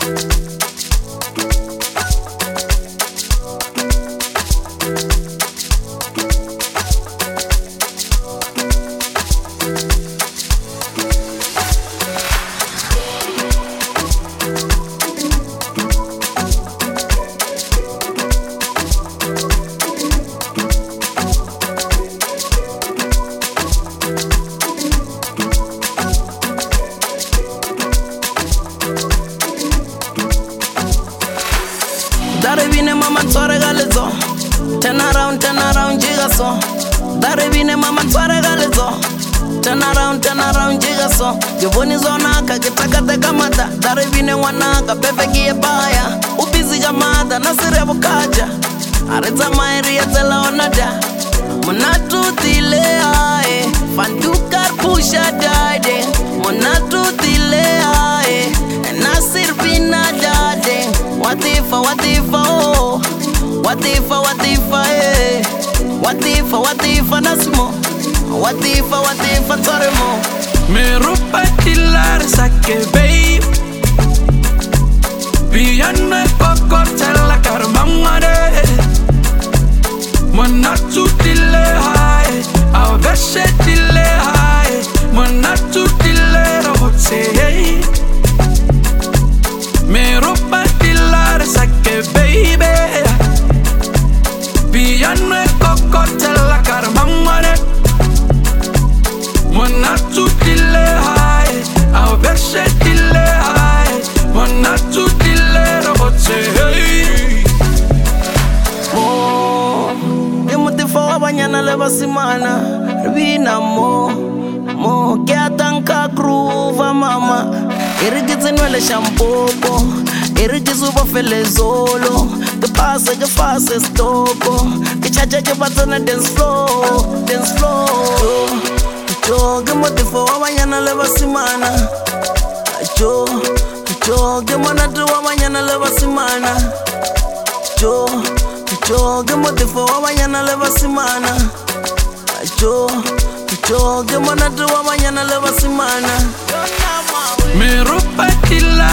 Darevine mama tsware galezo turn around jiga so Darevine mama tsware galezo turn around jiga so Jiboni zona ka kitaka kamata Darevine wana ka pefeki ye baya Ubizi gamada nasire bukaja Areza mairi ya tela onada Monatu tile ae Fandukar pusha dade Monatu tile ae Nasir bina dade Watifa oh Watifa eh Watifa nasmo Watifa toremo Me rupa tilar saque babe Piano e poco la carmamare Monatu tile hai Aveshe tile hai Monatu tile robote Me rupa tilar saque baby Piano e poco la carmamare Monatu tile hai Aveshe tile hai Monatu tile robote Banyana leva simana Rivina mo Kia tanka groova mama Irigitsi nwele shampoko Irigitsi ubafele zolo Que pase stoko Que chacha que pasa na dance floor Yo, que motifo wa banyana leva simana Yo, que monatu wa banyana leva simana Yo, que motifo wa banyana leva simana Yo, que monatu wa banyana leva simana Me rupa tila